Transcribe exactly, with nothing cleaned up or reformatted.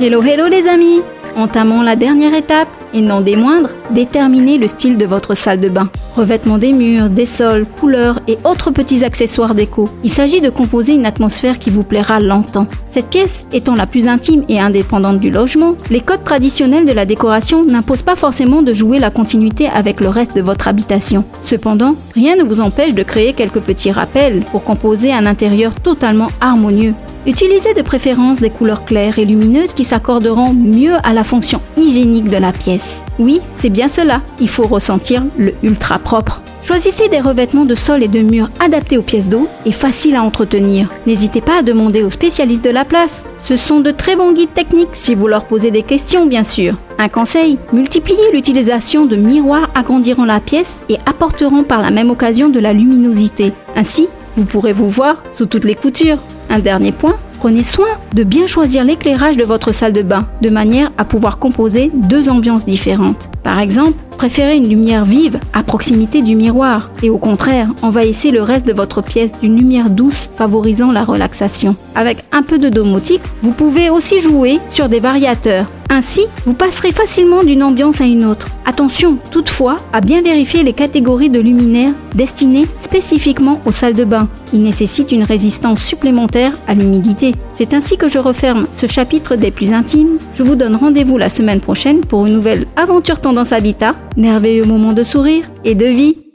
Hello hello les amis! Entamons la dernière étape, et non des moindres, déterminez le style de votre salle de bain. Revêtement des murs, des sols, couleurs et autres petits accessoires déco. Il s'agit de composer une atmosphère qui vous plaira longtemps. Cette pièce étant la plus intime et indépendante du logement, les codes traditionnels de la décoration n'imposent pas forcément de jouer la continuité avec le reste de votre habitation. Cependant, rien ne vous empêche de créer quelques petits rappels pour composer un intérieur totalement harmonieux. Utilisez de préférence des couleurs claires et lumineuses qui s'accorderont mieux à la fonction hygiénique de la pièce. Oui, c'est bien cela, il faut ressentir le ultra propre. Choisissez des revêtements de sol et de murs adaptés aux pièces d'eau et faciles à entretenir. N'hésitez pas à demander aux spécialistes de la place. Ce sont de très bons guides techniques si vous leur posez des questions bien sûr. Un conseil, multipliez l'utilisation de miroirs agrandiront la pièce et apporteront par la même occasion de la luminosité. Ainsi, vous pourrez vous voir sous toutes les coutures. Un dernier point, prenez soin de bien choisir l'éclairage de votre salle de bain, de manière à pouvoir composer deux ambiances différentes. Par exemple, préférez une lumière vive à proximité du miroir, et au contraire, envahissez le reste de votre pièce d'une lumière douce favorisant la relaxation. Avec un peu de domotique, vous pouvez aussi jouer sur des variateurs. Ainsi, vous passerez facilement d'une ambiance à une autre. Attention, toutefois, à bien vérifier les catégories de luminaires destinées spécifiquement aux salles de bain. Ils nécessitent une résistance supplémentaire à l'humidité. C'est ainsi que je referme ce chapitre des plus intimes. Je vous donne rendez-vous la semaine prochaine pour une nouvelle aventure Tendance Habitat. Merveilleux moment de sourire et de vie.